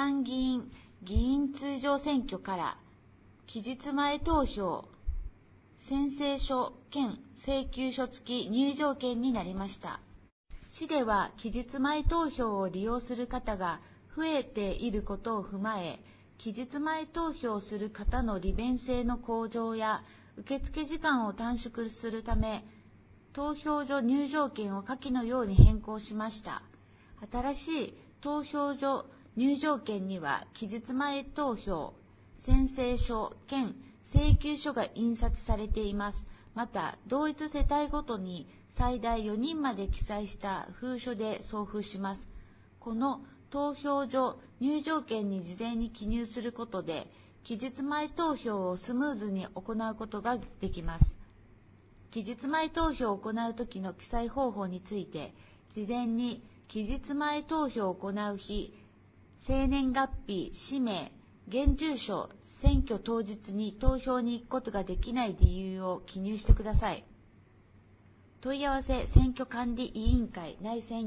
参議院議員通常選挙から期日前投票宣誓書兼請求書付き入場券になりました。市では期日前投票を利用する方が増えていることを踏まえ、期日前投票する方の利便性の向上や受付時間を短縮するため、投票所入場券を下記のように変更しました。新しい投票所入場券には期日前投票宣誓書兼請求書が印刷されています。また、同一世帯ごとに最大4人まで記載した封書で送付します。この投票所入場券に事前に記入することで、期日前投票をスムーズに行うことができます。期日前投票を行うときの記載方法について、事前に期日前投票を行う日、生年月日、氏名、現住所、選挙当日に投票に行くことができない理由を記入してください。問い合わせ選挙管理委員会内線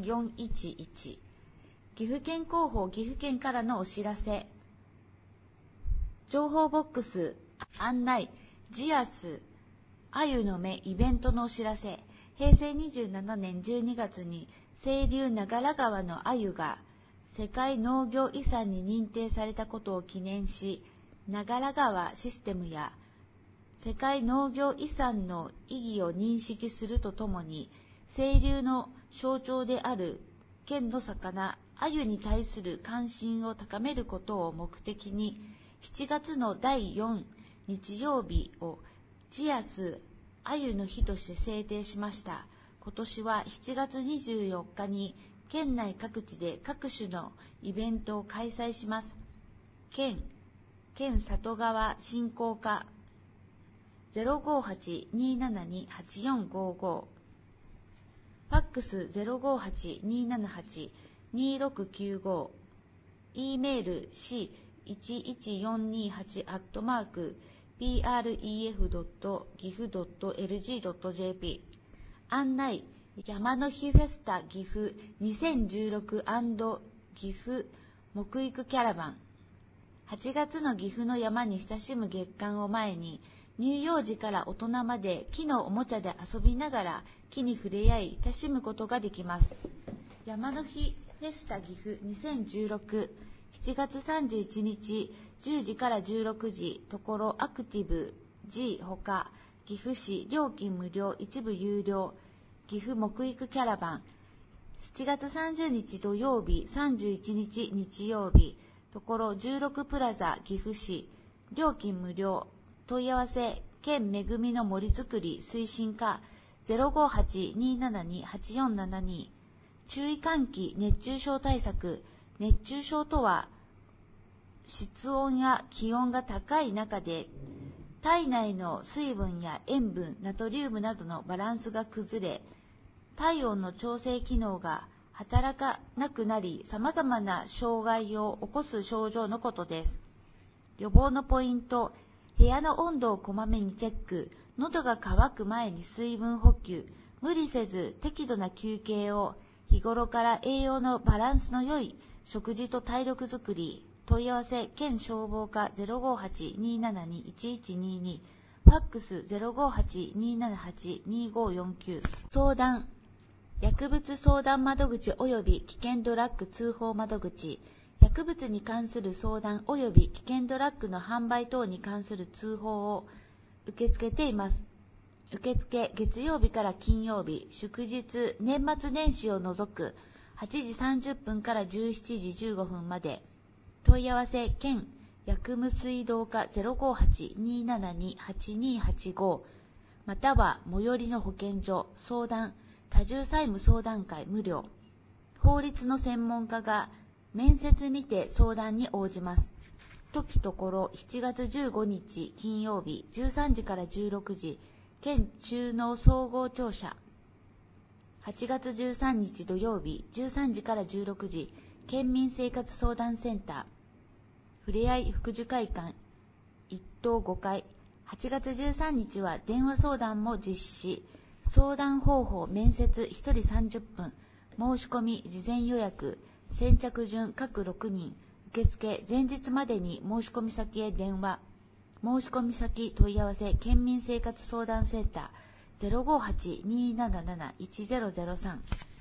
411。岐阜県広報岐阜県からのお知らせ。情報ボックス案内ジアスあゆの目イベントのお知らせ。平成27年12月に清流長良川のあゆが世界農業遺産に認定されたことを記念し、長良川システムや世界農業遺産の意義を認識するとともに、清流の象徴である県の魚アユに対する関心を高めることを目的に、7月の第4日曜日をジアスアユの日として制定しました。今年は7月24日に県内各地で各種のイベントを開催します。県里川振興課 058-272-8455 ファックス 058-278-2695 E メール c11428@pref.gif.lg.jp 案内山の日フェスタ岐阜2016&岐阜木育キャラバン。8月の岐阜の山に親しむ月間を前に、乳幼児から大人まで木のおもちゃで遊びながら木に触れ合い親しむことができます。山の日フェスタ岐阜2016、7月31日10時から16時、ところアクティブ G ほか、岐阜市料金無料一部有料、岐阜木育キャラバン、7月30日土曜日31日日曜日、ところ16プラザ岐阜市、料金無料、問い合わせ、県めぐみの森づくり推進課 058-272-8472。注意喚起熱中症対策。熱中症とは、室温や気温が高い中で、体内の水分や塩分、ナトリウムなどのバランスが崩れ、体温の調整機能が働かなくなり、様々な障害を起こす症状のことです。予防のポイント、部屋の温度をこまめにチェック、喉が渇く前に水分補給、無理せず適度な休憩を、日頃から栄養のバランスの良い食事と体力づくり。問い合わせ、県消防課 058-272-1122、ファックス 058-278-2549。相談、薬物相談窓口及び危険ドラッグ通報窓口。薬物に関する相談及び危険ドラッグの販売等に関する通報を受け付けています。受付、月曜日から金曜日、祝日、年末年始を除く8時30分から17時15分まで。問い合わせ、県薬務水道課 058-272-8285 または最寄りの保健所。相談、多重債務相談会無料。法律の専門家が面接にて相談に応じます。時ところ7月15日金曜日13時から16時、県中農総合庁舎。8月13日土曜日13時から16時、県民生活相談センター。ふれあい福寿会館1棟5階。8月13日は電話相談も実施。相談方法、面接1人30分。申し込み、事前予約。先着順各6人。 受付前日までに申込先へ電話。申込先問い合わせ県民生活相談センター 058-277-1003